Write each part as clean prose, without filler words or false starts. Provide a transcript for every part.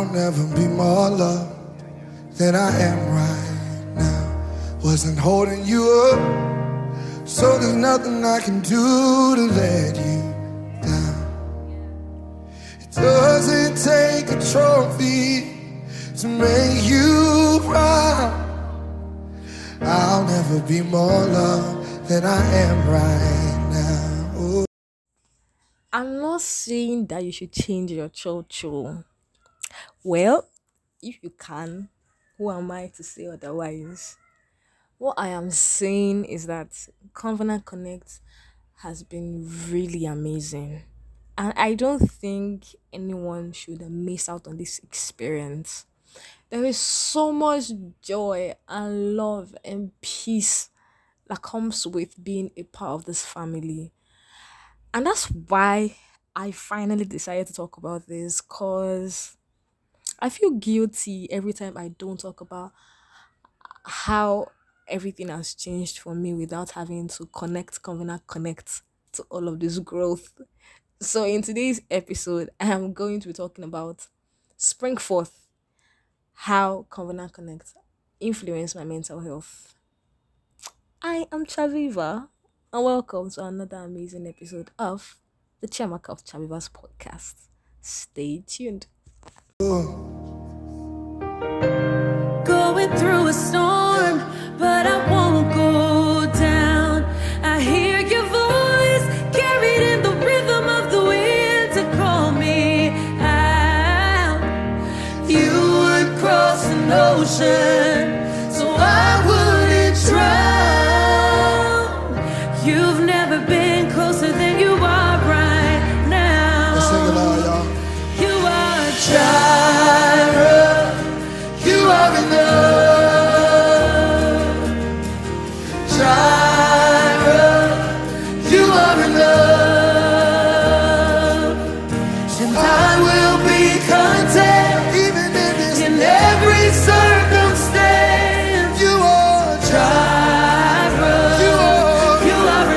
never be more loved than I am right now. Wasn't holding you up, so there's nothing I can do to let you down. It doesn't take a trophy to make you proud. I'll never be more loved than I am right now. Ooh. I'm not saying that you should change your cho. Well, if you can, who am I to say otherwise? What I am saying is that Covenant Connect has been really amazing. And I don't think anyone should miss out on this experience. There is so much joy and love and peace that comes with being a part of this family. And that's why I finally decided to talk about this because I feel guilty every time I don't talk about how everything has changed for me without having to connect to all of this growth. So in today's episode, I am going to be talking about Spring Forth, how Covenant Connect influenced my mental health. I am Chaviva, and welcome to another amazing episode of the Chiamaka of Chaviva's podcast. Stay tuned. Going through a storm, but I won't go down. I hear your voice carried in the rhythm of the wind to call me out. You would cross an ocean so I wouldn't drown. You've never been closer than you are right now. Let's sing it loud, y'all. You are Jireh. You are enough. Jireh, you are enough. And I will be content Even in this, in every circumstance. you are Jireh, you are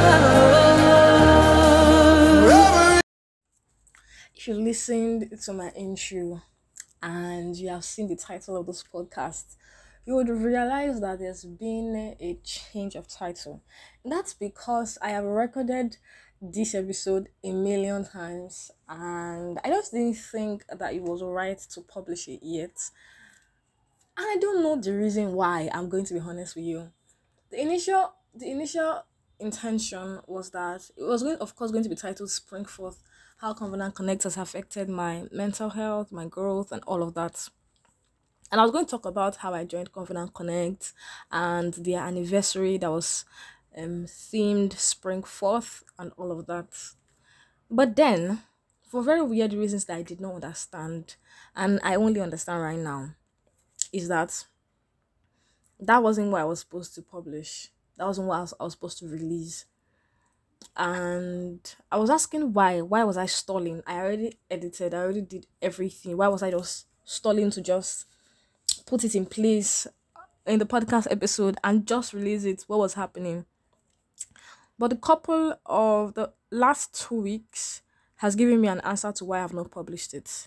enough. forever. If you listened to my intro and you have seen the title of this podcast, you would realize that there's been a change of title. And that's because I have recorded this episode a million times and I just didn't think that it was right to publish it yet. And I don't know the reason why, I'm going to be honest with you. The initial intention was that it was going of course going to be titled Spring Forth, how Covenant Connect has affected my mental health, my growth, and all of that. And I was going to talk about how I joined Covenant Connect and their anniversary that was themed Spring Forth and all of that. But then, for very weird reasons that I did not understand, and I only understand right now, is that that wasn't what I was supposed to publish. That wasn't what I was supposed to release. And I was asking why. Why was I stalling? I already edited, I already did everything. Why was I just stalling to just put it in place in the podcast episode and just release it? What was happening? But the couple of the last 2 weeks has given me an answer to why I've not published it.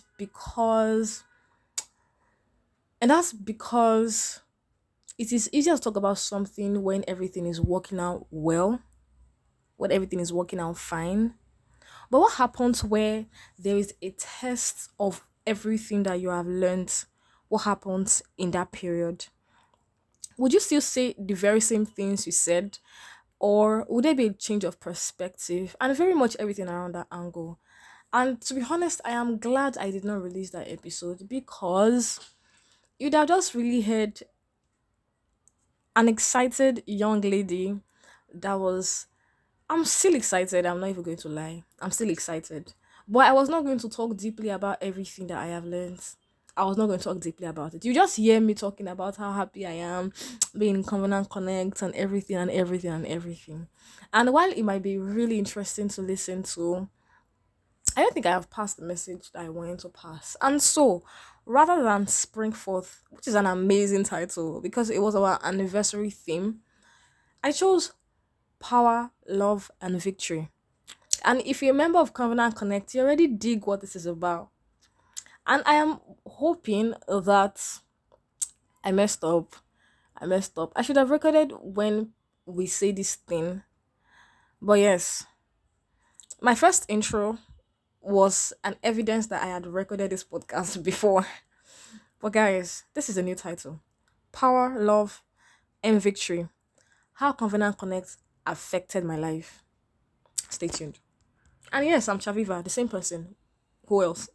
And that's because it is easier to talk about something when everything is working out well, when everything is working out fine. But what happens where there is a test of everything that you have learned? What happens in that period? Would you still say the very same things you said? Or would there be a change of perspective? And very much everything around that angle. And to be honest, I am glad I did not release that episode because you'd have just really heard an excited young lady that was. I'm still excited. I'm not even going to lie. I'm still excited. But I was not going to talk deeply about everything that I have learned. I was not going to talk deeply about it. You just hear me talking about how happy I am being in Covenant Connect and everything and everything and everything. And while it might be really interesting to listen to, I don't think I have passed the message that I wanted to pass. And so, rather than Spring Forth, which is an amazing title because it was our anniversary theme, I chose Power, Love, and Victory. And if you're a member of Covenant Connect, you already dig what this is about. And I am hoping that I messed up. I messed up. I should have recorded when we say this thing. But yes, my first intro was an evidence that I had recorded this podcast before. But guys, this is a new title: Power, Love, and Victory. How Covenant Connect affected my life. Stay tuned. And yes, I'm Chaviva, the same person. Who else?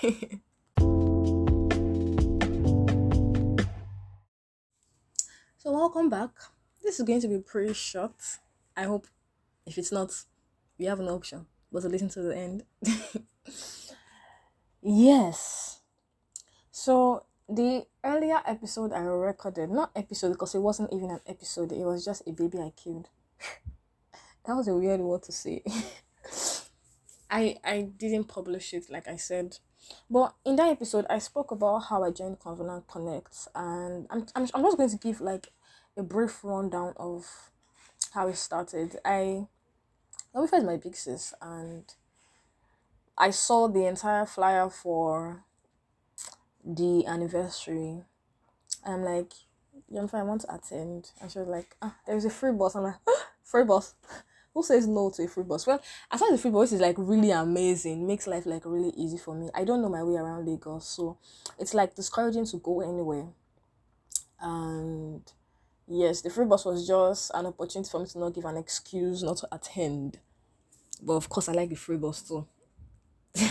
So welcome back. This is going to be pretty short. I hope if it's not, we have an option, but to listen to the end. Yes. So the earlier episode I recorded, not episode because it wasn't even an episode, it was just a baby I killed. That was a weird word to say. I didn't publish it like I said. But in that episode I spoke about how I joined Covenant Connect, and I'm just going to give like a brief rundown of how it started. I notified my big sis and I saw the entire flyer for the anniversary. I'm like, Jennifer, I want to attend. And she was like, there's a free bus. I'm like, free bus? Who says no to a free bus? Well, as far as the free bus is like really amazing, makes life like really easy for me. I don't know my way around Lagos, so it's like discouraging to go anywhere. And yes, the free bus was just an opportunity for me to not give an excuse not to attend. But of course, I like the free bus too. Be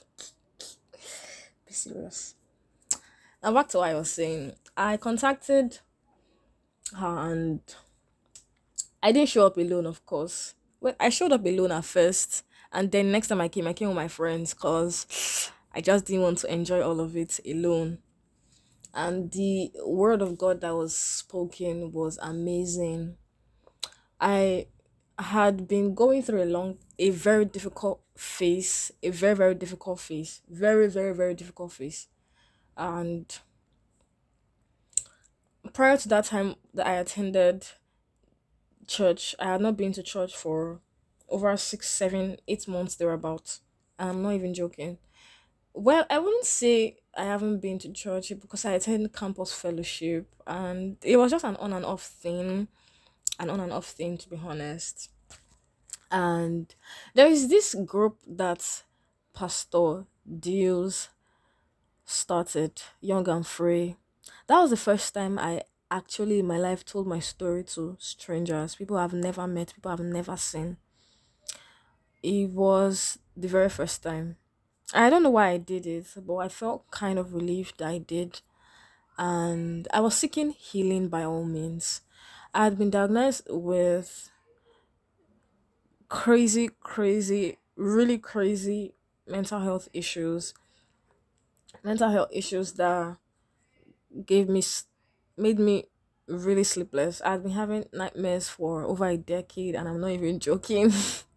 serious. Now back to what I was saying. I contacted her and I didn't show up alone, of course. Well, I showed up alone at first, and then next time I came with my friends because I just didn't want to enjoy all of it alone. And the word of God that was spoken was amazing. I had been going through a very difficult phase, a very, very difficult phase, very, very, very difficult phase. And prior to that time that I attended church, I had not been to church for over 6, 7, 8 months thereabout. And I'm not even joking. Well, I wouldn't say I haven't been to church because I attended campus fellowship and it was just an on and off thing. To be honest. And there is this group that Pastor Deals started, Young and Free. That was the first time I actually in my life told my story to strangers, people I've never met, people I've never seen. It was the very first time. I don't know why I did it, but I felt kind of relieved that I did. And I was seeking healing by all means. I had been diagnosed with crazy, really crazy mental health issues. Mental health issues that gave me, made me really sleepless. I've been having nightmares for over a decade, and I'm not even joking.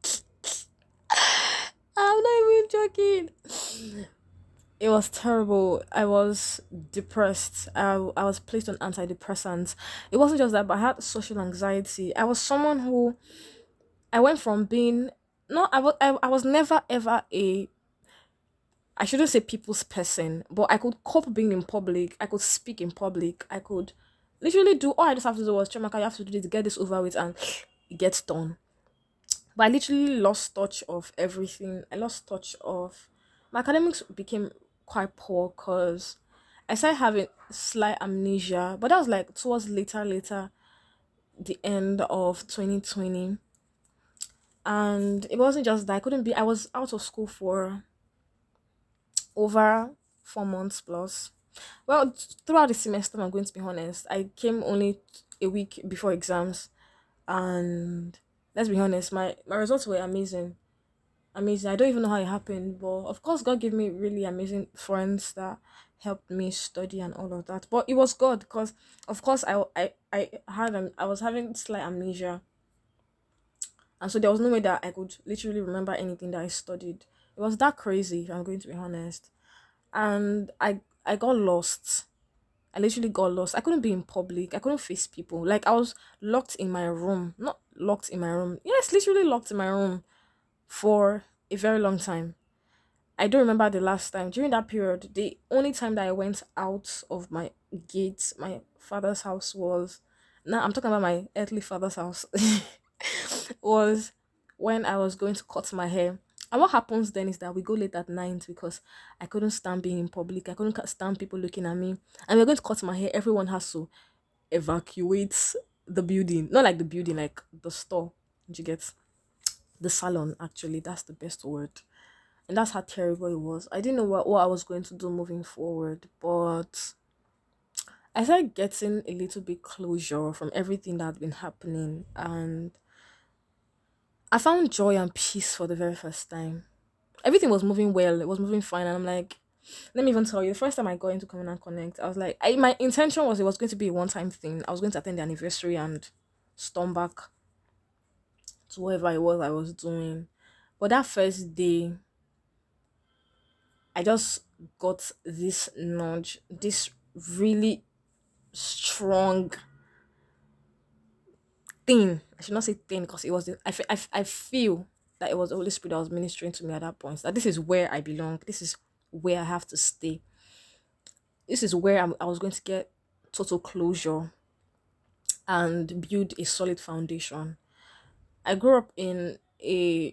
I'm not even joking. It was terrible. I was depressed. I was placed on antidepressants. It wasn't just that, but I had social anxiety. I was someone who I went from being no, I was never ever a I shouldn't say people's person, but I could cope being in public. I could speak in public. I could literally do all I just have to do was Chemaka, you have to do this, get this over with, and it gets done. But I literally lost touch of everything. I lost touch of my academics became quite poor because I started having slight amnesia. But that was like towards later the end of 2020. And it wasn't just that I was out of school for over 4 months plus. Well, throughout the semester, I'm going to be honest, I came only a week before exams, and let's be honest, my results were amazing. Amazing. I don't even know how it happened, but of course, God gave me really amazing friends that helped me study and all of that. But it was God, because of course, I was having slight amnesia, and so there was no way that I could literally remember anything that I studied. It was that crazy, if I'm going to be honest. And I got lost. I literally got lost. I couldn't be in public. I couldn't face people. Like, I was locked in my room. Not locked in my room. Yes, literally locked in my room for a very long time. I don't remember the last time. During that period, the only time that I went out of my gate, my father's house was, now I'm talking about my earthly father's house, was when I was going to cut my hair. And what happens then is that we go late at night because I couldn't stand being in public. I couldn't stand people looking at me. And we're going to cut my hair. Everyone has to evacuate the building. Not like the building, like the store. Did you get? The salon, actually. That's the best word. And that's how terrible it was. I didn't know what I was going to do moving forward, but I started getting a little bit closure from everything that had been happening, and I found joy and peace for the very first time. Everything was moving well, it was moving fine, and I'm like, let me even tell you, the first time I got into Covenant Connect, I was like, my intention was it was going to be a one-time thing. I was going to attend the anniversary and storm back to whatever it was I was doing. But that first day, I just got this nudge, this really strong thing. I should not say thing because it was I feel that it was the Holy Spirit that was ministering to me at that point. That this is where I belong. This is where I have to stay. This is where I was going to get total closure and build a solid foundation. I grew up in a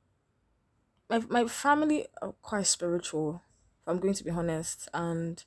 my family are quite spiritual, if I'm going to be honest, and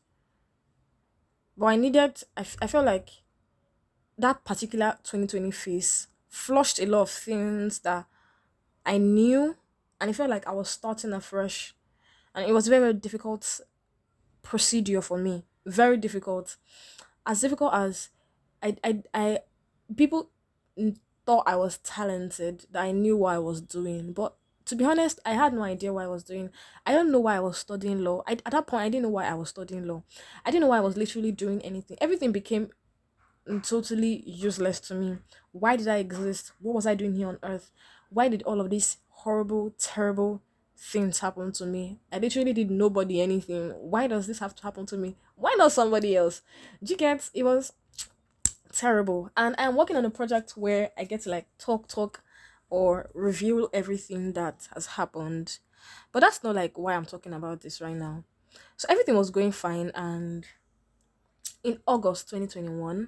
but I felt like that particular 2020 phase flushed a lot of things that I knew, and it felt like I was starting afresh. And it was very, very difficult procedure for me. Very difficult. As difficult as I people thought I was talented, that I knew what I was doing. But to be honest, I had no idea what I was doing. I don't know why I was studying law. At that point, I didn't know why I was studying law. I didn't know why I was literally doing anything. Everything became totally useless to me. Why did I exist? What was I doing here on earth? Why did all of these horrible, terrible things happen to me? I literally did nobody anything. Why does this have to happen to me? Why not somebody else? Do you get? It was terrible. And I'm working on a project where I get to like talk or reveal everything that has happened. But that's not like why I'm talking about this right now. So everything was going fine, and in August 2021,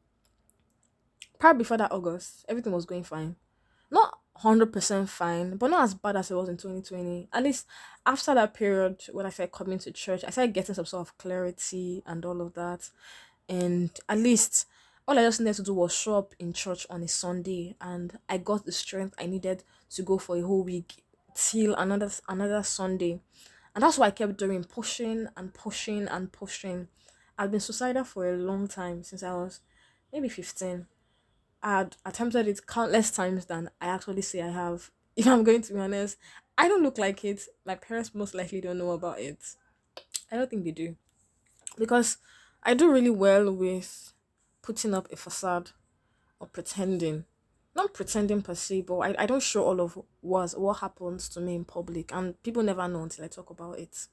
probably before that August, everything was going fine. Not 100% fine, but not as bad as it was in 2020. At least after that period when I started coming to church, I started getting some sort of clarity and all of that. And at least all I just needed to do was show up in church on a Sunday, and I got the strength I needed to go for a whole week till another Sunday. And that's what I kept doing, pushing and pushing and pushing. I've been suicidal for a long time, since I was maybe 15. I had attempted it countless times than I actually say I have. If I'm going to be honest, I don't look like it. My parents most likely don't know about it. I don't think they do. Because I do really well with putting up a facade or pretending. Not pretending per se, but I don't show all of what happens to me in public. And people never know until I talk about it.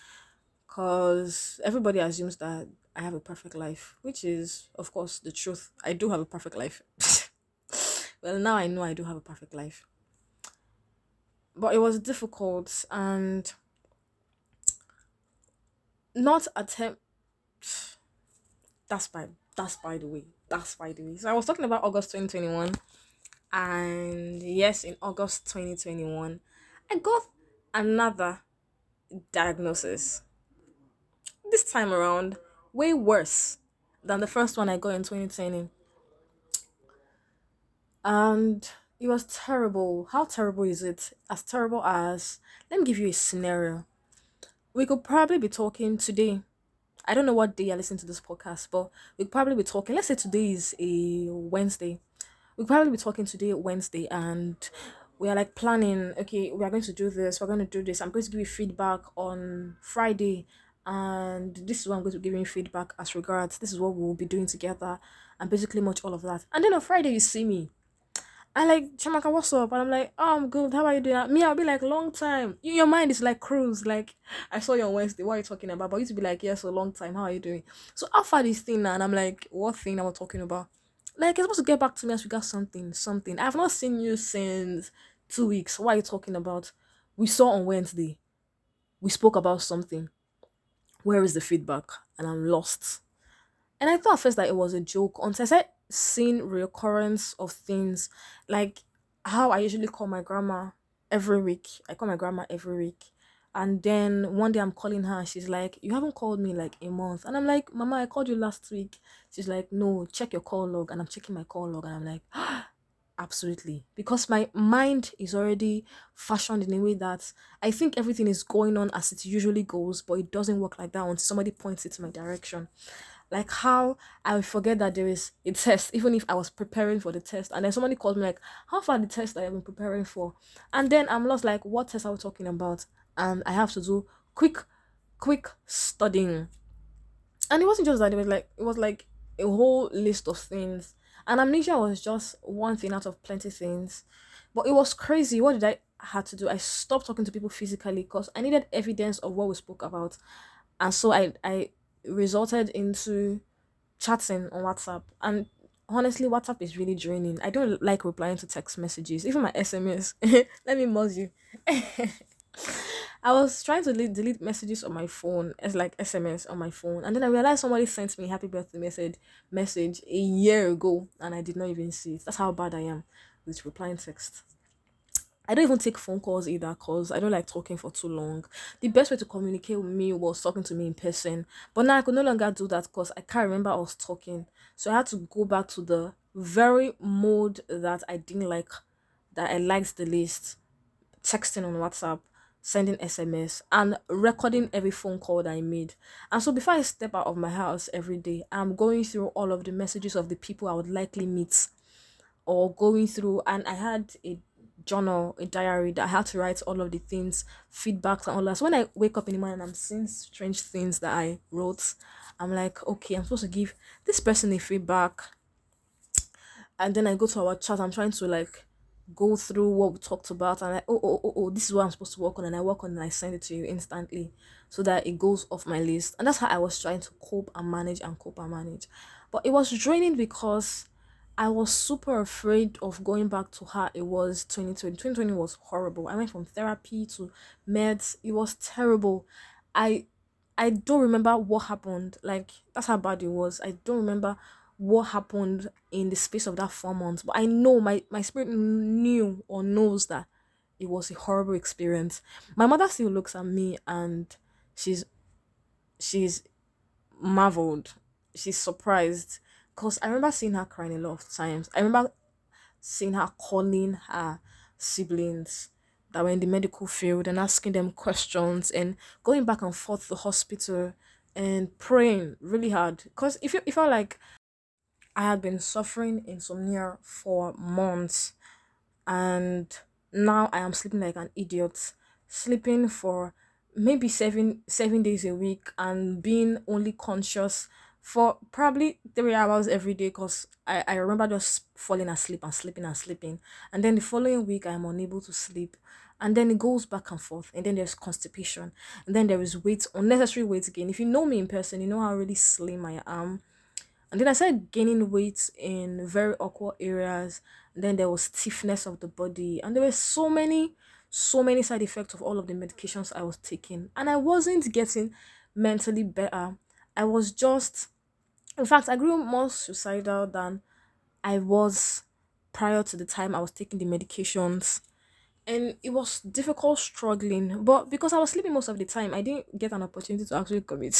Because everybody assumes that I have a perfect life, which is, of course, the truth. I do have a perfect life. Well, now I know I do have a perfect life. But it was difficult, and not attempt. That's by the way. So I was talking about August 2021, and yes, in August 2021, I got another diagnosis. This time around, way worse than the first one I got in 2020. And it was terrible. How terrible is it? As terrible as, let me give you a scenario. We could probably be talking today. I don't know what day I listen to this podcast, but we could probably be talking. Let's say today is a Wednesday. We could probably be talking today, Wednesday, and we are like planning, okay, we are going to do this, we're going to do this. I'm going to give you feedback on Friday, and this is what I'm going to give you feedback as regards. This is what we will be doing together, and basically much all of that. And then on Friday, you see me. I like, Chamaka, what's up? And I'm like, oh, I'm good. How are you doing? Me, I'll be like, long time. Your mind is like cruise. Like, I saw you on Wednesday. What are you talking about? But you to be like, yes, a long time. How are you doing? So I found this thing now, and I'm like, what thing am I talking about? Like, you're supposed to get back to me as we got something. I have not seen you since 2 weeks. What are you talking about? We saw on Wednesday. we spoke about something. Where is the feedback? And I'm lost. And I thought at first that it was a joke until I started seeing reoccurrence of things, like how I usually call my grandma every week. I call my grandma every week. And then one day I'm calling her and she's like, "You haven't called me like a month." And I'm like, "Mama, I called you last week." She's like, "No, check your call log." And I'm checking my call log and I'm like, absolutely. Because my mind is already fashioned in a way that I think everything is going on as it usually goes, but it doesn't work like that until somebody points it to my direction. Like how I would forget that there is a test, even if I was preparing for the test, and then somebody called me like, "How far the test I have been preparing for?" And then I'm lost, like, what test are we talking about? And I have to do quick, quick studying. And it wasn't just that, it was like a whole list of things. And amnesia was just one thing out of plenty things. But it was crazy. What did I had to do? I stopped talking to people physically because I needed evidence of what we spoke about. And so I resulted into chatting on WhatsApp. And honestly, WhatsApp is really draining. I don't like replying to text messages, even my SMS. Let me muzz you. I was trying to delete messages on my phone as like SMS on my phone, and then I realized somebody sent me a happy birthday message a year ago, and I did not even see it. That's how bad I am with replying text. I don't even take phone calls either because I don't like talking for too long. The best way to communicate with me was talking to me in person. But now I could no longer do that because I can't remember I was talking. So I had to go back to the very mode that I didn't like, that I liked the least: texting on WhatsApp, sending SMS, and recording every phone call that I made. And so before I step out of my house every day, I'm going through all of the messages of the people I would likely meet, or going through, and I had a journal, a diary that I had to write all of the things, feedbacks and all that. So when I wake up in the morning and I'm seeing strange things that I wrote, I'm like, okay, I'm supposed to give this person a feedback. And then I go to our chat, I'm trying to like go through what we talked about, and like, oh, this is what I'm supposed to work on, and I work on it and I send it to you instantly so that it goes off my list. And that's how I was trying to cope and manage and cope and manage. But it was draining because I was super afraid of going back to her. It was 2020. 2020 was horrible. I went from therapy to meds. It was terrible. I I don't remember what happened. Like, that's how bad it was. I don't remember what happened in the space of that 4 months. But I know my spirit knew or knows that it was a horrible experience. My mother still looks at me and she's she's marveled. She's surprised. Because I remember seeing her crying a lot of times. I remember seeing her calling her siblings that were in the medical field and asking them questions and going back and forth to the hospital and praying really hard. Because if you felt like I had been suffering insomnia for months, and now I am sleeping like an idiot, sleeping for maybe seven days a week and being only conscious for probably 3 hours every day because I remember just falling asleep and sleeping and sleeping. And then the following week I'm unable to sleep. And then it goes back and forth. And then there's constipation. And then there is weight, unnecessary weight gain. If you know me in person, you know how really slim I am. And then I started gaining weight in very awkward areas. And then there was stiffness of the body. And there were so many side effects of all of the medications I was taking. And I wasn't getting mentally better. I was just, in fact, I grew more suicidal than I was prior to the time I was taking the medications. And it was difficult struggling. But because I was sleeping most of the time, I didn't get an opportunity to actually commit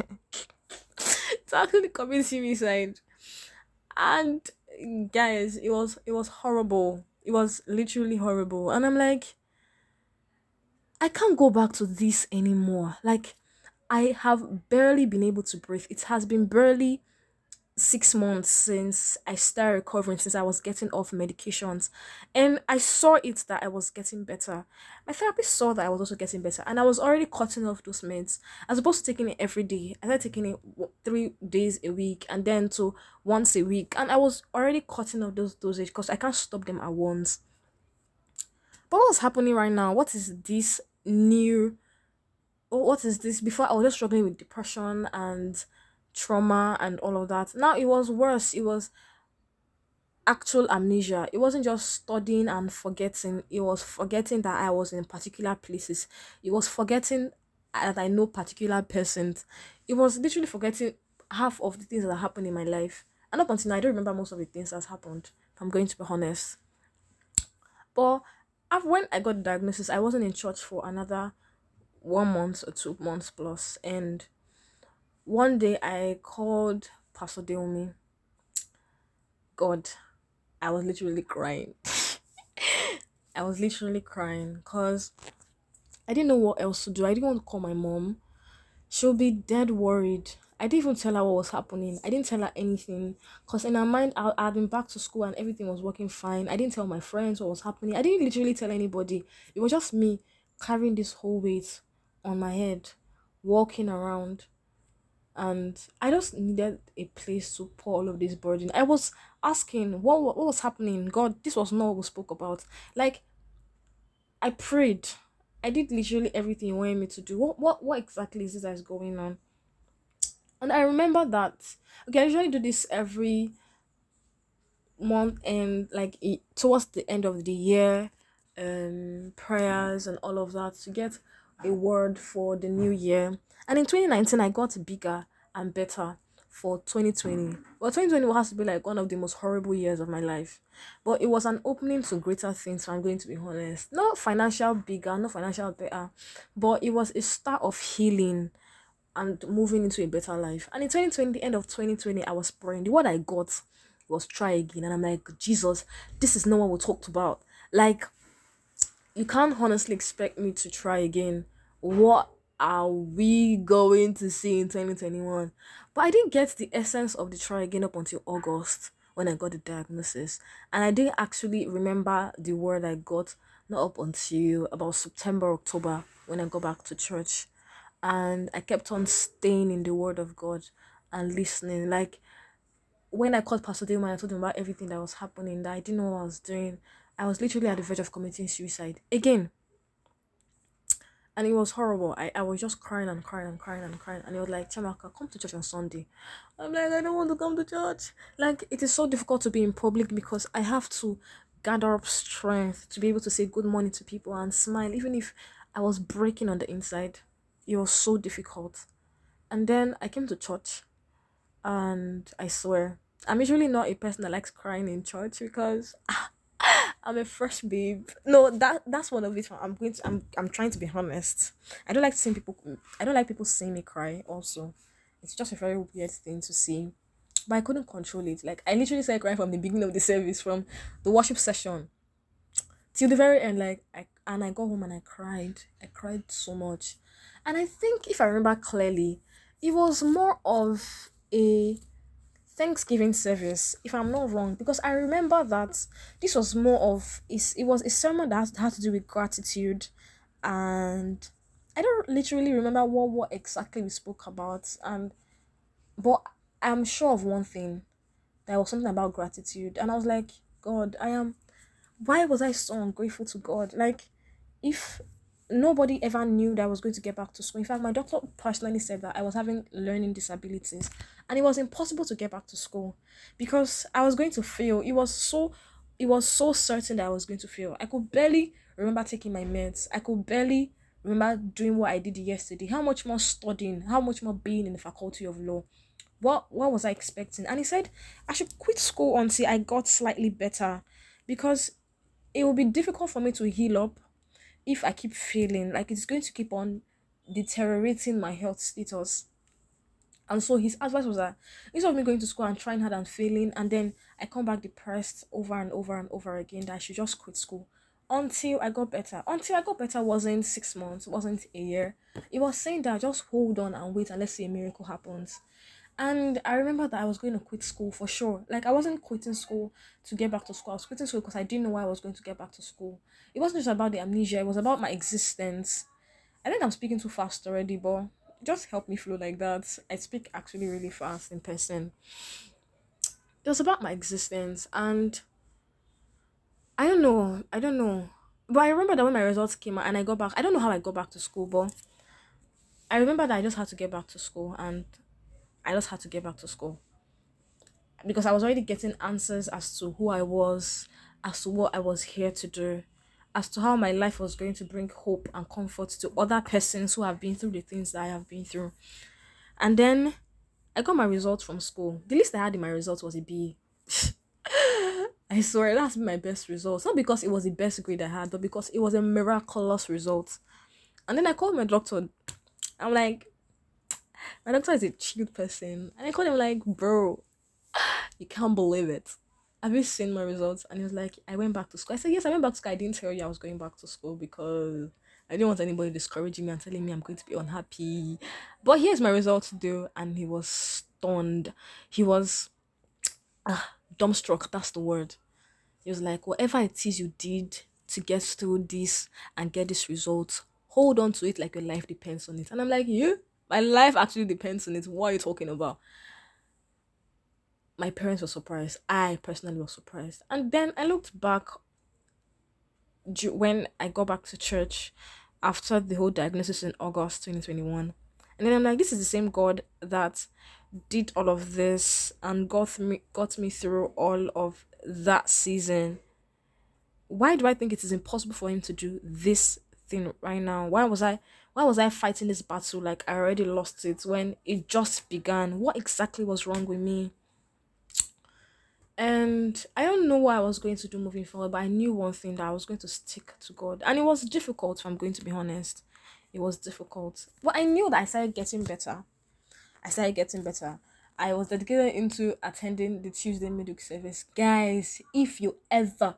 to actually commit suicide. And guys, it was horrible. It was literally horrible. And I'm like, I can't go back to this anymore. Like, I have barely been able to breathe. It has been barely 6 months since I started recovering, since I was getting off medications. And I saw it that I was getting better. My therapist saw that I was also getting better. And I was already cutting off those meds. As opposed to taking it every day, I started taking it 3 days a week and then to once a week. And I was already cutting off those dosage because I can't stop them at once. But what's happening right now? What is this new? What is this? Before I was just struggling with depression and trauma and all of that. Now it was worse. It was actual amnesia. It wasn't just studying and forgetting. It was forgetting that I was in particular places. It was forgetting that I know particular persons. It was literally forgetting half of the things that happened in my life. And up until now, I don't remember most of the things that's happened, if I'm going to be honest. But when I got the diagnosis, I wasn't in church for another 1 month or 2 months plus. And one day I called Pastor Deomi. God, I was literally crying. I was literally crying because I didn't know what else to do. I didn't want to call my mom. She'll be dead worried. I didn't even tell her what was happening. I didn't tell her anything because in her mind, I had been back to school and everything was working fine. I didn't tell my friends what was happening. I didn't literally tell anybody. It was just me carrying this whole weight on my head, walking around. And I just needed a place to pour all of this burden. I was asking, what was happening? God, this was not what we spoke about. Like, I prayed. I did literally everything you wanted me to do. What exactly is this that's going on? And I remember that, okay, I usually do this every month, and like towards the end of the year, prayers and all of that to get a word for the new year. And in 2019, I got bigger and better for 2020. Well, 2020 has to be like one of the most horrible years of my life, but it was an opening to greater things, if I'm going to be honest. Not financial bigger, not financial better, but it was a start of healing and moving into a better life. And in 2020, the end of 2020, I was praying. The word I got was try again. And I'm like, Jesus, this is not what we talked about. Like, you can't honestly expect me to try again. What are we going to see in 2021? But I didn't get the essence of the try again up until August when I got the diagnosis. And I didn't actually remember the word I got not up until about September, October when I got back to church. And I kept on staying in the word of God and listening. Like, when I called Pastor Dale and I told him about everything that was happening, that I didn't know what I was doing, I was literally at the verge of committing suicide again. And it was horrible. I was just crying and crying and crying and crying. And he was like, Chamaka, come to church on Sunday. I'm like, I don't want to come to church. Like, it is so difficult to be in public because I have to gather up strength to be able to say good morning to people and smile, even if I was breaking on the inside. It was so difficult. And then I came to church, and I swear, I'm usually not a person that likes crying in church because I'm a fresh babe. No, that's one of it. I'm trying to be honest. I don't like seeing people. I don't like people seeing me cry. Also, it's just a very weird thing to see, but I couldn't control it. Like, I literally started crying from the beginning of the service, from the worship session till the very end. Like, I got home and I cried. I cried so much. And I think, if I remember clearly, it was more of a Thanksgiving service, if I'm not wrong, because I remember that this was more of it was a sermon that had to do with gratitude, and I don't literally remember what exactly we spoke about, but I'm sure of one thing, there was something about gratitude, and I was like, God, why was I so ungrateful to God? Like, if nobody ever knew that I was going to get back to school. In fact, my doctor personally said that I was having learning disabilities and it was impossible to get back to school because I was going to fail. It was so certain that I was going to fail. I could barely remember taking my meds. I could barely remember doing what I did yesterday. How much more studying? How much more being in the faculty of law? What was I expecting? And he said I should quit school until I got slightly better because it will be difficult for me to heal up if I keep failing. Like, it's going to keep on deteriorating my health status. And so his advice was that instead of me going to school and trying hard and failing, and then I come back depressed over and over and over again, that I should just quit school until I got better. Until I got better wasn't 6 months, wasn't a year. It was saying that just hold on and wait and let's see a miracle happens. And I remember that I was going to quit school for sure. Like, I wasn't quitting school to get back to school. I was quitting school because I didn't know why I was going to get back to school. It wasn't just about the amnesia. It was about my existence. I think I'm speaking too fast already, but just help me flow like that. I speak actually really fast in person. It was about my existence. And I don't know. But I remember that when my results came out and I got back, I don't know how I got back to school, but I remember that I just had to get back to school, and I just had to get back to school because I was already getting answers as to who I was, as to what I was here to do. as to how my life was going to bring hope and comfort to other persons who have been through the things that I have been through. And then I got my results from school. The least I had in my results was a B. I swear that's been my best result. Not because it was the best grade I had, but because it was a miraculous result. And then I called my doctor. I'm like, my doctor is a chill person. And I called him like, bro, you can't believe it. Have you seen my results? And he was like, I went back to school. I said, yes, I went back to school. I didn't tell you I was going back to school because I didn't want anybody discouraging me and telling me I'm going to be unhappy. But here's my results though. And he was stunned. He was dumbstruck. That's the word. He was like, whatever it is you did to get through this and get this result, hold on to it like your life depends on it. And I'm like, you? My life actually depends on it. What are you talking about? My parents were surprised. I personally was surprised. And then I looked back when I got back to church after the whole diagnosis in August 2021. And then I'm like, this is the same God that did all of this and got me through all of that season. Why do I think it is impossible for him to do this thing right now? Why was I fighting this battle like I already lost it when it just began? What exactly was wrong with me? And I don't know what I was going to do moving forward, but I knew one thing, that I was going to stick to God. And it was difficult, if I'm going to be honest. It was difficult. But I knew that I started getting better. I was dedicated into attending the Tuesday midweek service. Guys, if you ever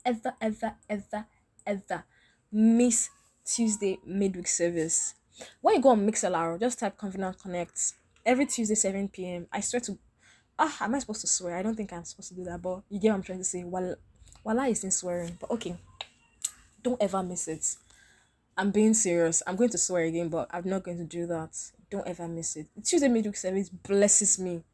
miss Tuesday midweek service, when you go on Mixlr, just type Covenant Connect. Every Tuesday 7 p.m. I swear to am I supposed to swear? I don't think I'm supposed to do that, but you get what I'm trying to say. Wala isn't swearing, but okay. Don't ever miss it. I'm being serious. I'm going to swear again, but I'm not going to do that. Don't ever miss it. Tuesday midweek service blesses me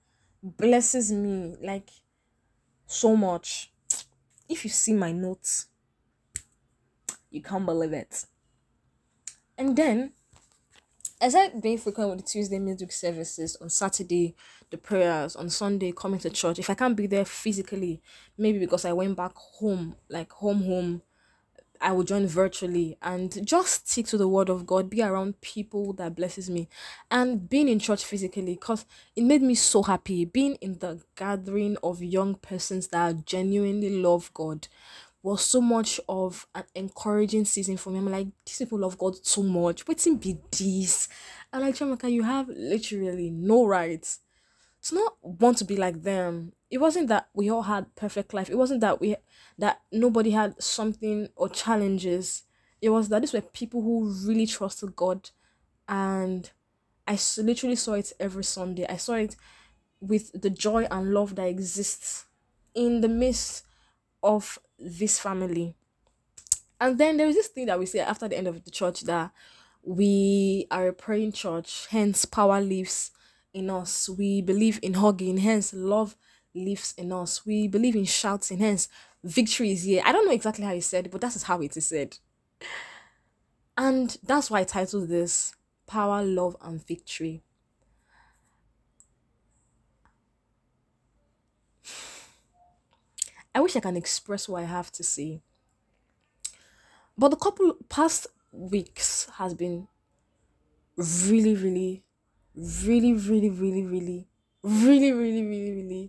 like so much. If you see my notes, you can't believe it. And then, as I being frequent with the Tuesday midweek services, on Saturday, the prayers, on Sunday, coming to church, if I can't be there physically, maybe because I went back home, like home, I will join virtually and just stick to the word of God, be around people that blesses me, and being in church physically, because it made me so happy. Being in the gathering of young persons that genuinely love God was so much of an encouraging season for me. I'm like, these people love God so much. Waiting be this. I'm like, Jamaica, you have literally no rights to not want to be like them. It wasn't that we all had perfect life. It wasn't that nobody had something or challenges. It was that these were people who really trusted God, and literally saw it every Sunday. I saw it with the joy and love that exists in the midst of this family. And then there is this thing that we say after the end of the church, that we are a praying church, hence power lives in us. We believe in hugging, hence love lives in us. We believe in shouting, hence victory is here. I don't know exactly how he said it, but that is how it is said. And that's why I titled this Power, Love, and Victory. I wish I can express what I have to say. But the couple past weeks has been really, really, really, really, really, really, really, really, really, really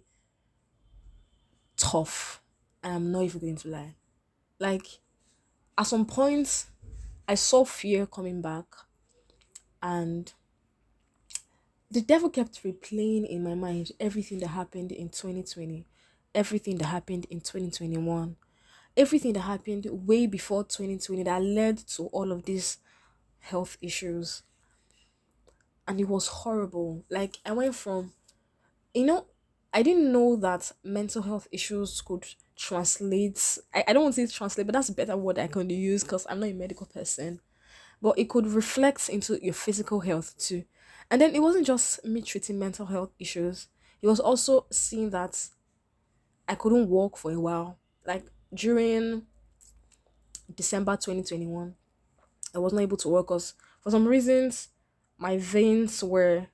tough. And I'm not even going to lie. Like, at some point, I saw fear coming back, and the devil kept replaying in my mind everything that happened in 2020, everything that happened in 2021, everything that happened way before 2020 that led to all of these health issues. And it was horrible. Like, I went from, I didn't know that mental health issues could translate. I don't want to say translate, but that's a better word I can use because I'm not a medical person. But it could reflect into your physical health too. And then it wasn't just me treating mental health issues. It was also seeing that I couldn't walk for a while. Like, during December 2021, I wasn't able to walk because for some reasons my veins were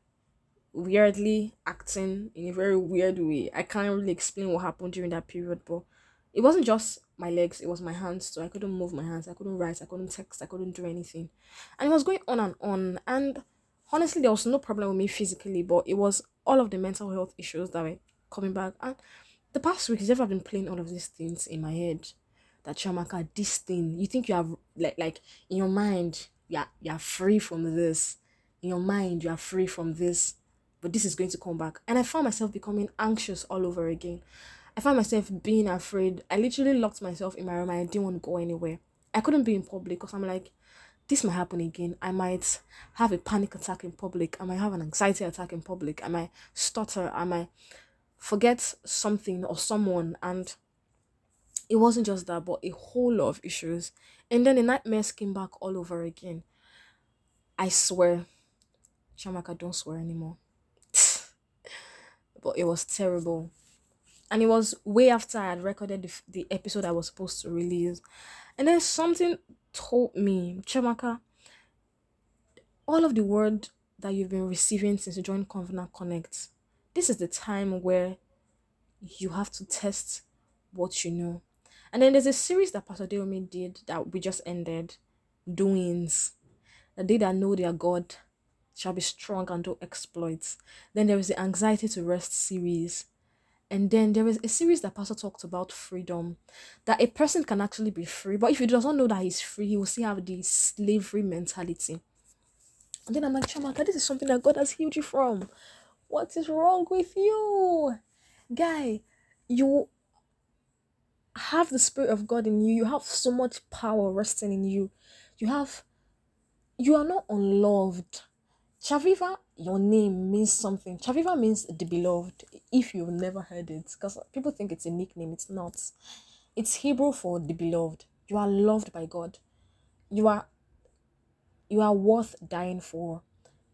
weirdly acting in a very weird way. I can't really explain what happened during that period, but It wasn't just my legs, it was my hands. So I couldn't move my hands, I couldn't write, I couldn't text, I couldn't do anything. And it was going on and on. And honestly, there was no problem with me physically, but it was all of the mental health issues that were coming back. And the past weeks, I've been playing all of these things in my head. That Chiamaka, this thing, you think you have like in your mind, you're free from this. In your mind, you are free from this, but this is going to come back. And I found myself becoming anxious all over again. I found myself being afraid. I literally locked myself in my room and I didn't want to go anywhere. I couldn't be in public because I'm like, this might happen again. I might have a panic attack in public. I might have an anxiety attack in public. I might stutter. I might forget something or someone. And it wasn't just that, but a whole lot of issues. And then the nightmares came back all over again. I swear, Chiamaka, don't swear anymore. But it was terrible. And it was way after I had recorded the episode I was supposed to release. And then something told me, Chiamaka, all of the word that you've been receiving since you joined Covenant Connect, this is the time where you have to test what you know. And then there's a series that Pastor Deomi did that we just ended, Doings. The they that know their God shall be strong and do exploits. Then there is the Anxiety to Rest series. And then there is a series that Pastor talked about freedom. That a person can actually be free, but if he doesn't know that he's free, he will still have the slavery mentality. And then I'm like, Chiamaka, this is something that God has healed you from. What is wrong with you? Guy, you have the Spirit of God in you. You have so much power resting in you. You are not unloved. Chaviva, your name means something. Chaviva means the beloved, if you've never heard it. Because people think it's a nickname. It's not. It's Hebrew for the beloved. You are loved by God. You are worth dying for.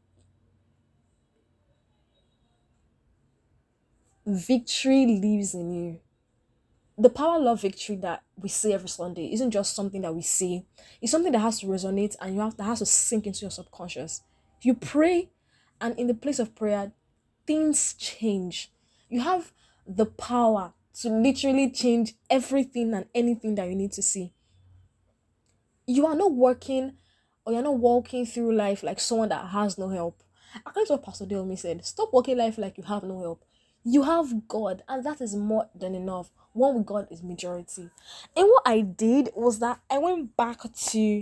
Victory lives in you. The power, love, victory that we say every Sunday isn't just something that we say. It's something that has to resonate and that has to sink into your subconscious. You pray, and in the place of prayer, things change. You have the power to literally change everything and anything that you need to see. You are not working, or you're not walking through life like someone that has no help. According to what Pastor Deomi said, stop walking life like you have no help. You have God, and that is more than enough. One with God is majority. And what I did was that I went back to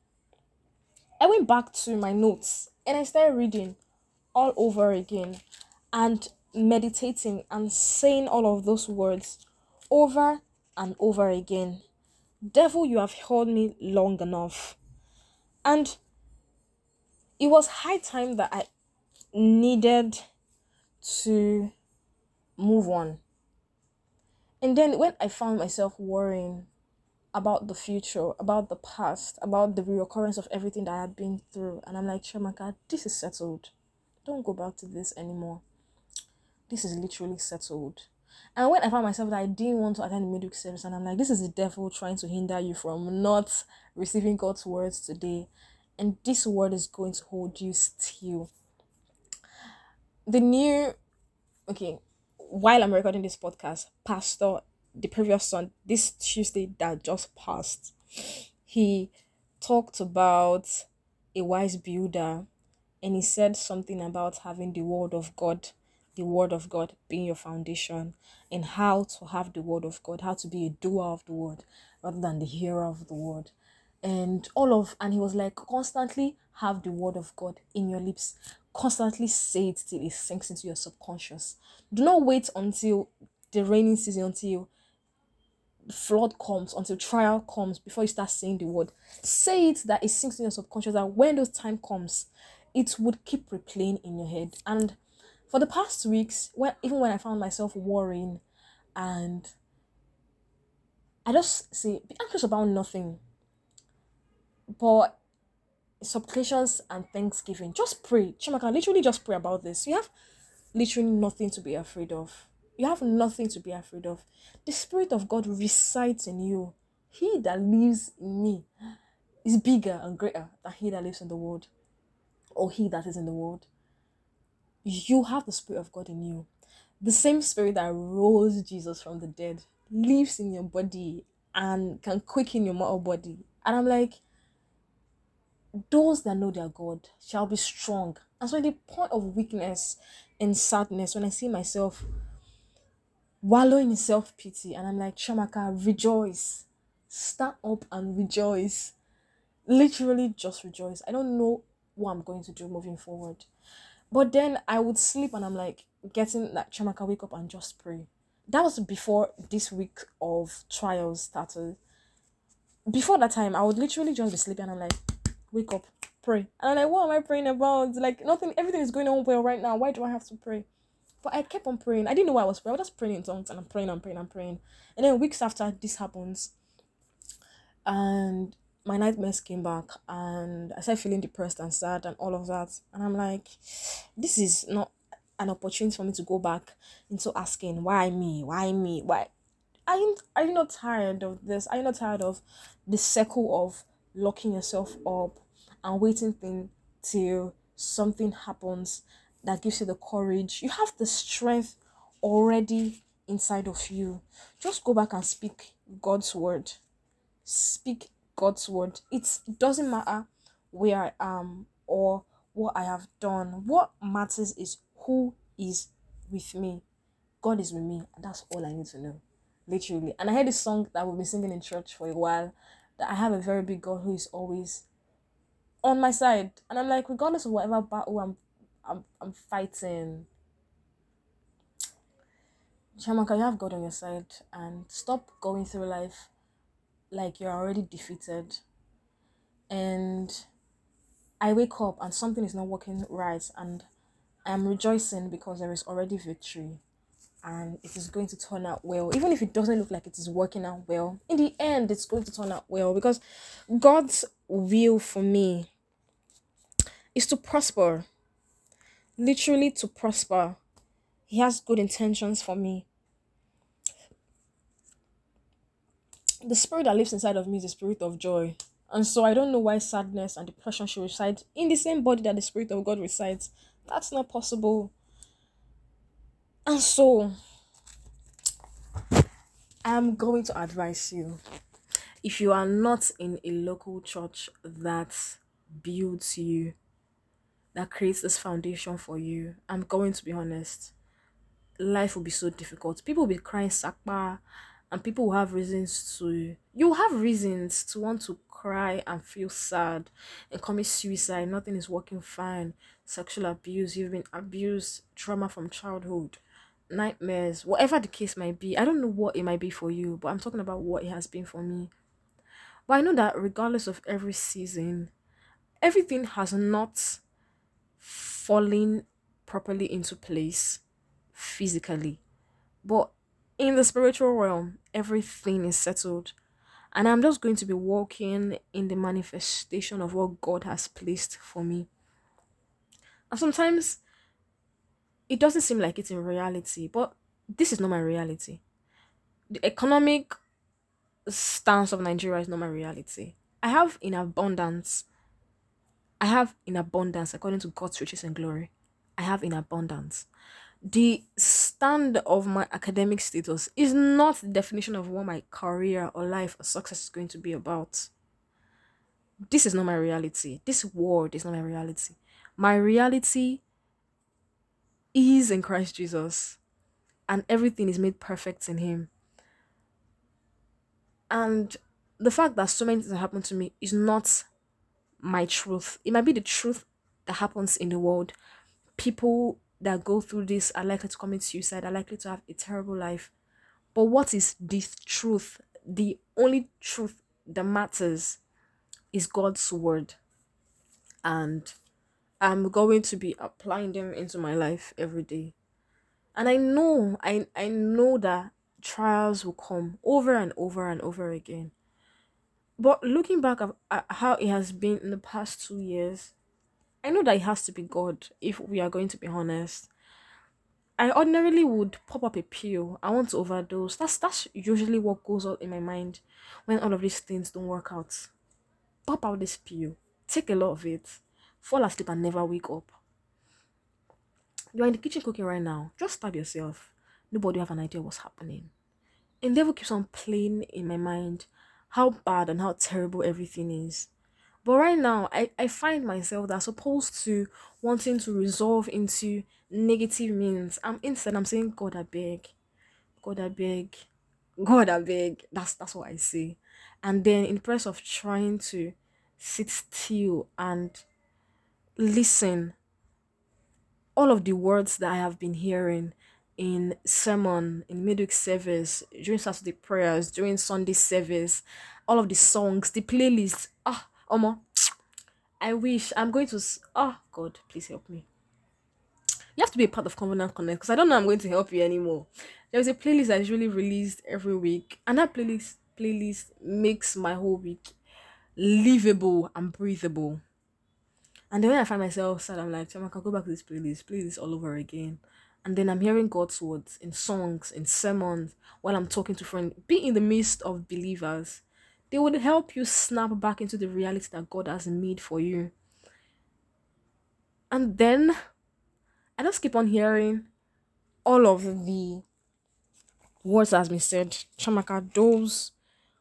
my notes and I started reading all over again and meditating and saying all of those words over and over again. Devil, you have held me long enough. And it was high time that I needed to move on. And then when I found myself worrying about the future, about the past, about the reoccurrence of everything that I had been through, and I'm like, Chiamaka, this is settled. Don't go back to this anymore. This is literally settled. And when I found myself that I didn't want to attend the midweek service, and I'm like, this is the devil trying to hinder you from not receiving God's words today. And this word is going to hold you still. While I'm recording this podcast, the previous Sunday, this Tuesday that just passed, he talked about a wise builder, and he said something about having the word of God being your foundation, and how to have the word of God, how to be a doer of the word rather than the hearer of the word. And he was like, constantly have the word of God in your lips. Constantly say it till it sinks into your subconscious. Do not wait until the raining season, until flood comes, until trial comes before you start saying the word. Say it that it sinks in your subconscious, that when those time comes, it would keep replaying in your head. And for the past weeks, even when I found myself worrying, and I just say, be anxious about nothing, but supplications and thanksgiving, just pray. Chiamaka, literally just pray about this. You have literally nothing to be afraid of. You have nothing to be afraid of. The Spirit of God resides in you. He that lives in me is bigger and greater than he that lives in the world, or he that is in the world. You have the Spirit of God in you. The same Spirit that rose Jesus from the dead lives in your body and can quicken your mortal body. And I'm like, those that know their God shall be strong. And so in the point of weakness and sadness, when I see myself wallowing in self-pity, and I'm like, Shamaka, rejoice. Stand up and rejoice. Literally just rejoice. I don't know what I'm going to do moving forward. But then I would sleep and I'm like, getting that Chamaka, wake up and just pray. That was before this week of trials started. Before that time, I would literally just be sleeping and I'm like, wake up, pray. And I'm like, what am I praying about? Like, nothing, everything is going on well right now. Why do I have to pray? But I kept on praying. I didn't know why I was praying. I was just praying in tongues and I'm praying, I'm praying, I'm praying. And then weeks after this happens, and my nightmares came back and I started feeling depressed and sad and all of that. And I'm like, this is not an opportunity for me to go back into asking, why me? Why me? Why? Are you not tired of this? Are you not tired of the circle of locking yourself up and waiting till something happens that gives you the courage? You have the strength already inside of you. Just go back and speak God's word. Speak God's word. It doesn't matter where I am or what I have done. What matters is who is with me. God is with me, and that's all I need to know. Literally. And I heard this song that we've been singing in church for a while, that I have a very big God who is always on my side. And I'm like, regardless of whatever battle I'm fighting, Shamaka, you have God on your side, and stop going through life like you're already defeated. And I wake up and something is not working right, and I'm rejoicing because there is already victory and it is going to turn out well. Even if it doesn't look like it is working out well, in the end it's going to turn out well, because God's will for me is to prosper. Literally to prosper. He has good intentions for me. The spirit that lives inside of me is the spirit of joy. And so I don't know why sadness and depression should reside in the same body that the Spirit of God resides. That's not possible. And so I'm going to advise you, if you are not in a local church that builds you, that creates this foundation for you, I'm going to be honest, life will be so difficult. People will be crying sakpa, and people will have reasons to, you have reasons to want to cry and feel sad and commit suicide. Nothing is working fine. Sexual abuse, you've been abused, trauma from childhood, nightmares, whatever the case might be. I don't know what it might be for you, but I'm talking about what it has been for me. But I know that regardless of every season, everything has not fallen properly into place physically, but in the spiritual realm, everything is settled. And I'm just going to be walking in the manifestation of what God has placed for me. And sometimes it doesn't seem like it's in reality, but this is not my reality. The economic stance of Nigeria is not my reality. I have in abundance. I have in abundance according to God's riches and glory. I have in abundance. The stand of my academic status is not the definition of what my career or life or success is going to be about. This is not my reality. This world is not my reality. My reality is in Christ Jesus, and everything is made perfect in Him. And the fact that so many things have happened to me is not my truth. It might be the truth that happens in the world. People that go through this are likely to commit suicide, are likely to have a terrible life. But what is this truth? The only truth that matters is God's word. And I'm going to be applying them into my life every day. And I know that trials will come over and over and over again. But looking back at how it has been in the past 2 years, I know that it has to be God, if we are going to be honest. I ordinarily would pop up a pill. I want to overdose. That's usually what goes on in my mind when all of these things don't work out. Pop out this pill. Take a lot of it. Fall asleep and never wake up. You're in the kitchen cooking right now. Just stab yourself. Nobody have an idea what's happening. And devil keeps on playing in my mind how bad and how terrible everything is. But right now, I find myself that supposed to wanting to resolve into negative means. I'm saying, God, I beg, God, I beg, God, I beg. That's what I say. And then in the process of trying to sit still and listen, all of the words that I have been hearing in sermon, in midweek service, during Saturday prayers, during Sunday service, all of the songs, the playlist. Omo, I wish I'm going to. God, please help me. You have to be a part of Covenant Connect because I don't know I'm going to help you anymore. There's a playlist that is really released every week, and that playlist makes my whole week livable and breathable. And then when I find myself sad, I'm like, Chama, I can go back to this playlist, play this all over again. And then I'm hearing God's words in songs, in sermons, while I'm talking to friends. Be in the midst of believers. They would help you snap back into the reality that God has made for you. And then I just keep on hearing all of the words that has been said. Chamaka, those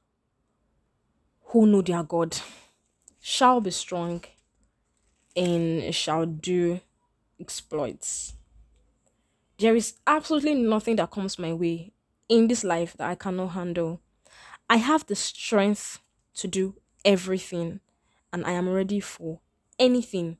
who know their God shall be strong and shall do exploits. There is absolutely nothing that comes my way in this life that I cannot handle. I have the strength to do everything, and I am ready for anything.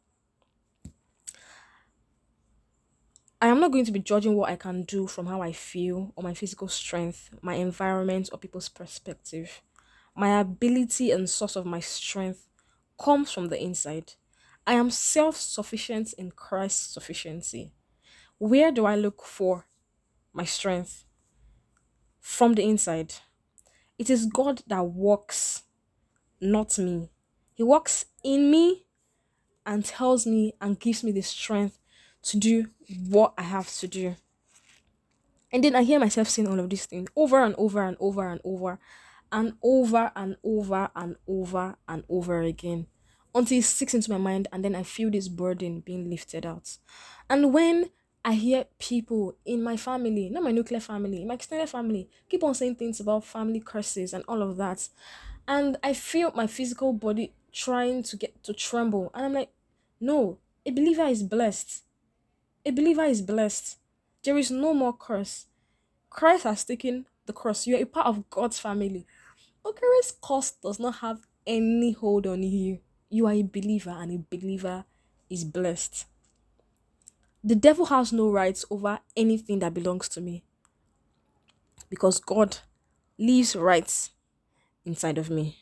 I am not going to be judging what I can do from how I feel or my physical strength, my environment, or people's perspective. My ability and source of my strength comes from the inside. I am self sufficient in Christ's sufficiency. Where do I look for my strength? From the inside. It is God that works, not me. He works in me and tells me and gives me the strength to do what I have to do. And then I hear myself saying all of these things over and over and over and over and over and over and over and over again until it sticks into my mind, and then I feel this burden being lifted out. And when I hear people in my family, not my nuclear family, my extended family, keep on saying things about family curses and all of that, and I feel my physical body trying to get to tremble, and I'm like, no, a believer is blessed. A believer is blessed. There is no more curse. Christ has taken the curse. You are a part of God's family. Okere's curse does not have any hold on you. You are a believer, and a believer is blessed. The devil has no rights over anything that belongs to me because God lives right inside of me.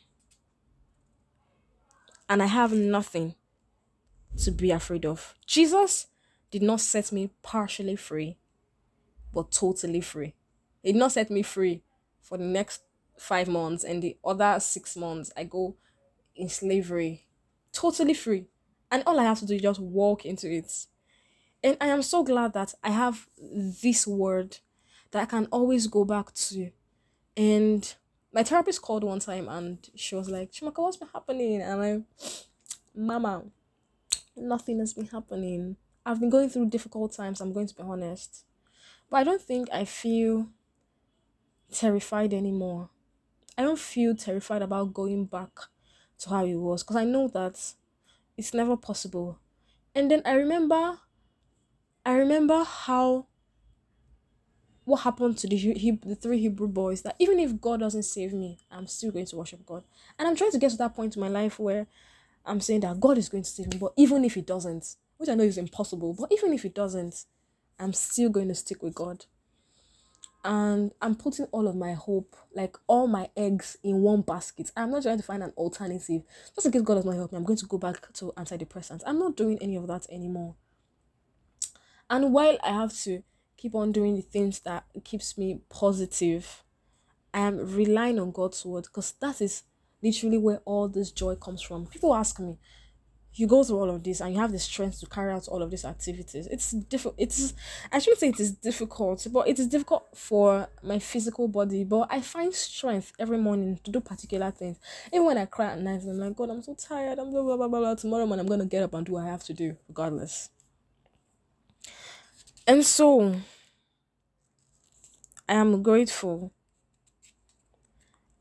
And I have nothing to be afraid of. Jesus did not set me partially free, but totally free. He did not set me free for the next 5 months and the other 6 months I go in slavery. Totally free. And all I have to do is just walk into it. And I am so glad that I have this word that I can always go back to. And my therapist called one time and she was like, Chimaka, what's been happening? And I'm like, Mama, nothing has been happening. I've been going through difficult times, I'm going to be honest. But I don't think I feel terrified anymore. I don't feel terrified about going back to how it was because I know that it's never possible. And then I remember how what happened to the 3 Hebrew boys, that even if God doesn't save me, I'm still going to worship God. And I'm trying to get to that point in my life where I'm saying that God is going to save me, but even if He doesn't, which I know is impossible, but even if He doesn't, I'm still going to stick with God. And I'm putting all of my hope, like all my eggs in one basket. I'm not trying to find an alternative. Just in case God does not help me, I'm going to go back to antidepressants. I'm not doing any of that anymore. And while I have to keep on doing the things that keeps me positive, I am relying on God's word because that is literally where all this joy comes from. People ask me, you go through all of this and you have the strength to carry out all of these activities. It's difficult. I shouldn't say it is difficult, but it is difficult for my physical body. But I find strength every morning to do particular things. Even when I cry at night, I'm like, God, I'm so tired. I'm blah, blah, blah, blah, blah. Tomorrow morning, I'm going to get up and do what I have to do, regardless. And so, I am grateful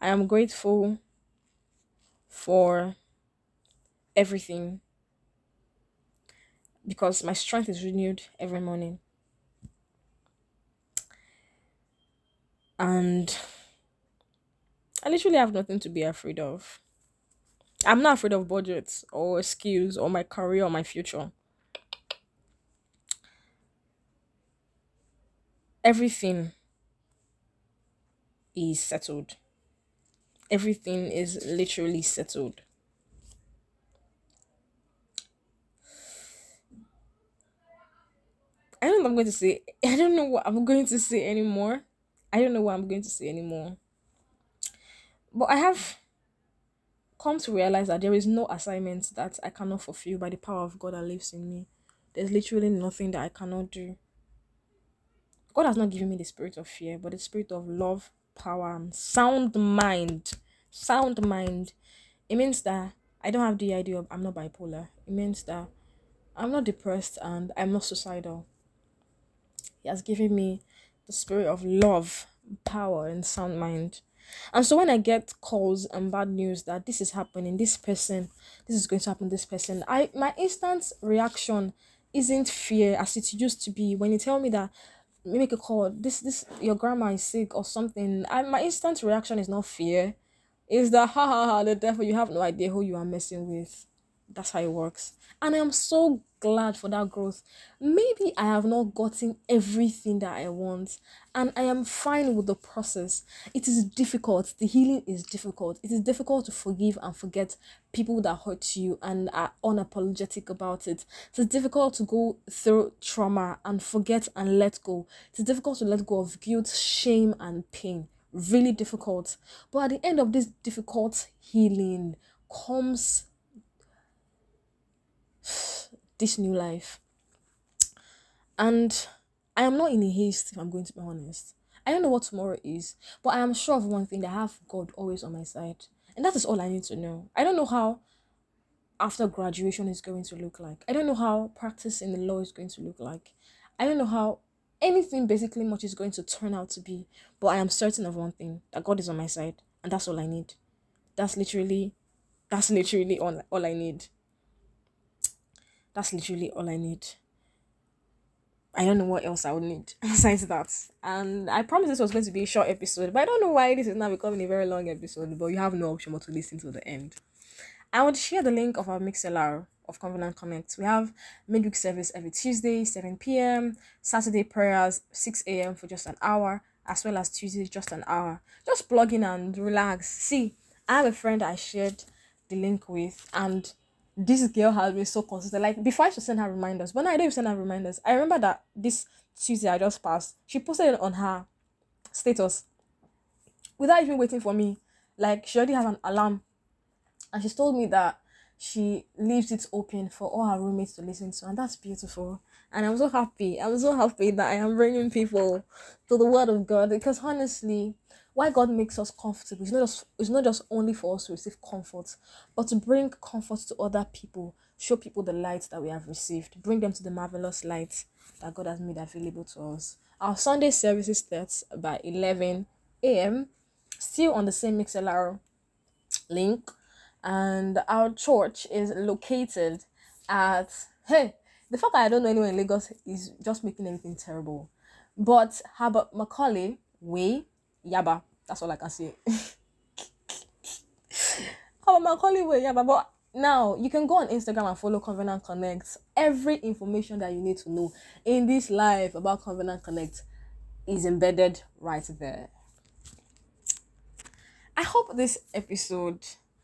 I am grateful for everything because my strength is renewed every morning. And I literally have nothing to be afraid of. I'm not afraid of budgets or skills or my career or my future. Everything is settled. Everything is literally settled. I don't know what I'm going to say. I don't know what I'm going to say anymore. I don't know what I'm going to say anymore. But I have come to realize that there is no assignment that I cannot fulfill by the power of God that lives in me. There's literally nothing that I cannot do. God has not given me the spirit of fear, but the spirit of love, power, and sound mind. Sound mind. It means that I don't have the idea of I'm not bipolar. It means that I'm not depressed and I'm not suicidal. He has given me the spirit of love, power, and sound mind. And so when I get calls and bad news that this is happening, this is going to happen, this person, my instant reaction isn't fear as it used to be. When you tell me that you make a call, this your grandma is sick or something, my instant reaction is not fear. Is that ha ha ha the devil, you have no idea who you are messing with. That's how it works. And I am so glad for that growth. Maybe I have not gotten everything that I want, and I am fine with the process. It is difficult. The healing is difficult. It is difficult to forgive and forget people that hurt you and are unapologetic about it. It is difficult to go through trauma and forget and let go. It is difficult to let go of guilt, shame, and pain. Really difficult. But at the end of this difficult healing comes this new life. And I am not in a haste, if I'm going to be honest. I don't know what tomorrow is, but I am sure of one thing, that I have God always on my side. And that is all I need to know. I don't know how after graduation is going to look like. I don't know how practice in the law is going to look like. I don't know how anything basically much is going to turn out to be. But I am certain of one thing, that God is on my side. And that's all I need. That's literally all I need. That's literally all I need. I don't know what else I would need besides that. And I promised this was going to be a short episode, but I don't know why this is now becoming a very long episode, but you have no option but to listen to the end. I would share the link of our MixLR of Covenant Connect. We have midweek service every Tuesday, 7 p.m., Saturday prayers, 6 a.m. for just an hour, as well as Tuesday, just an hour. Just plug in and relax. See, I have a friend I shared the link with, and this girl has been so consistent. Like, before I should send her reminders, but now I don't even send her reminders. I remember that this Tuesday I just passed, she posted it on her status without even waiting for me. Like, she already has an alarm, and she's told me that she leaves it open for all her roommates to listen to, and that's beautiful. And I'm so happy. I'm so happy that I am bringing people to the Word of God, because honestly, why God makes us comfortable, it's not just only for us to receive comfort, but to bring comfort to other people, show people the light that we have received, bring them to the marvelous light that God has made available to us. Our Sunday services starts by 11 a.m. still on the same MixLR link, and our church is located at the fact that I don't know anyone in Lagos is just making everything terrible. But Herbert Macaulay Way, Yaba, that's all I can say. Herbert Macaulay Way, Yaba. But now you can go on Instagram and follow Covenant Connect. Every information that you need to know in this life about Covenant Connect is embedded right there. I hope this episode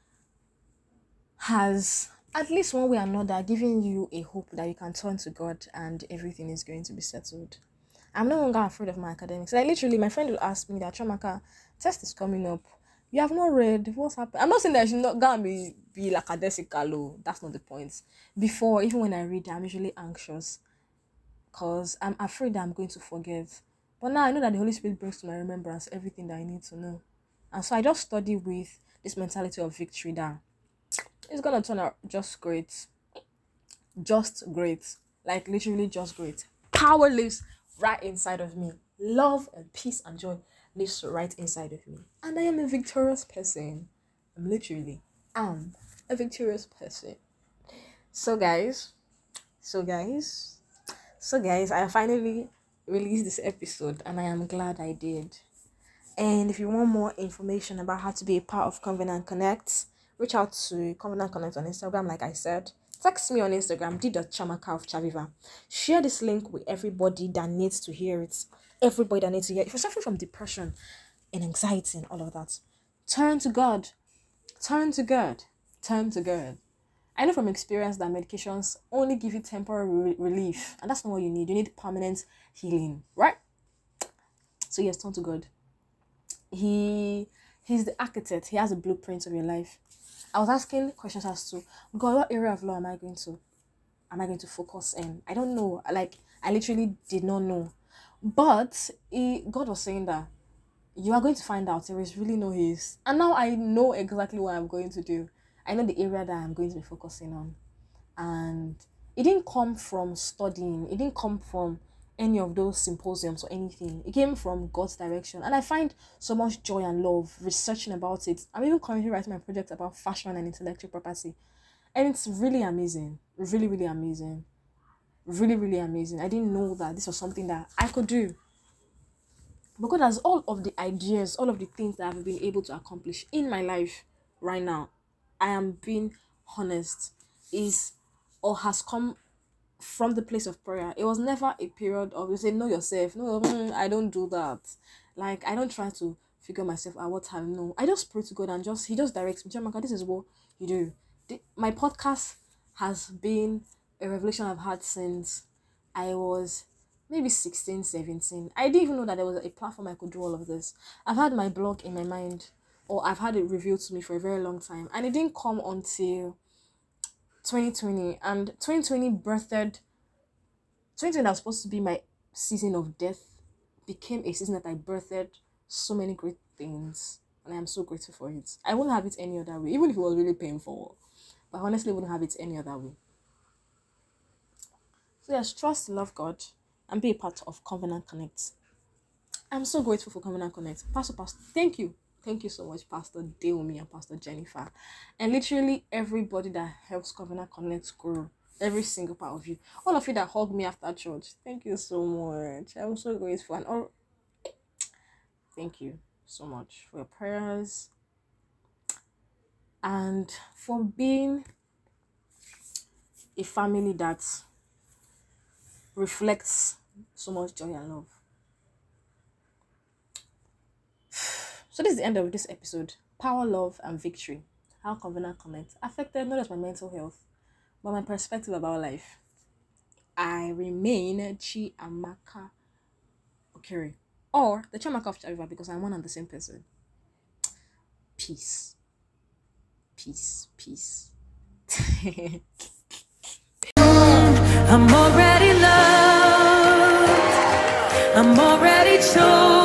has, at least one way or another, given you a hope that you can turn to God and everything is going to be settled. I'm no longer afraid of my academics. Like, literally, my friend will ask me that, Chomaka, test is coming up. You have not read. What's happened? I'm not saying that I should not go and be like academical. That's not the point. Before, even when I read, I'm usually anxious because I'm afraid that I'm going to forget. But now I know that the Holy Spirit brings to my remembrance everything that I need to know. And so I just study with this mentality of victory that it's going to turn out just great. Just great. Like, literally just great. Power lives right inside of me. love and peace and joy lives right inside of me. And I am a victorious person. I'm a victorious person. So guys, so guys, I finally released this episode and I am glad I did. And if you want more information about how to be a part of Covenant Connect, reach out to Covenant Connect on Instagram, like I said. Text me on Instagram, d.chamaka of Chaviva. Share this link with everybody that needs to hear it. Everybody that needs to hear it. If you're suffering from depression and anxiety and all of that, turn to God. Turn to God. Turn to God. I know from experience that medications only give you temporary relief, and that's not what you need. You need permanent healing, right? So yes, turn to God. He's the architect. He has a blueprint of your life. I was asking questions as to, God, what area of law am I going to focus in? I don't know. Like, I literally did not know. But God was saying that you are going to find out. There is really no haste. And now I know exactly what I'm going to do. I know the area that I'm going to be focusing on. And it didn't come from studying. It didn't come from any of those symposiums or anything. It came from God's direction. And I find so much joy and love researching about it. I'm even currently writing my project about fashion and intellectual property. And it's really amazing. Really, really amazing. Really, really amazing. I didn't know that this was something that I could do. But God has all of the ideas, all of the things that I've been able to accomplish in my life right now. I am being honest, has come from the place of prayer. It was never a period of you say, know yourself. No, I don't do that. Like, I don't try to figure myself out what time. No, I just pray to God and he just directs me. Jamaka, this is what you do. My podcast has been a revelation I've had since I was maybe 16, 17. I didn't even know that there was a platform I could do all of this. I've had my blog in my mind, or I've had it revealed to me for a very long time. And it didn't come until 2020. And 2020 that was supposed to be my season of death became a season that I birthed so many great things. And I am so grateful for it. I wouldn't have it any other way, even if it was really painful. But honestly, I wouldn't have it any other way. So yes, trust, love God, and be a part of Covenant Connect. I'm so grateful for Covenant Connect. Pastor, thank you. Thank you so much, Pastor Deomi and Pastor Jennifer. And literally everybody that helps Covenant Connect grow. Every single part of you. All of you that hugged me after church. Thank you so much. I'm so grateful. And thank you so much for your prayers. And for being a family that reflects so much joy and love. So this is the end of this episode. Power, love, and victory. How Covenant Connect affected not just my mental health, but my perspective about life. I remain Chiamaka Okere, or the Chiamaka of Chaviva, because I'm one and the same person. Peace. Peace. Peace. I'm already loved. I'm already chosen.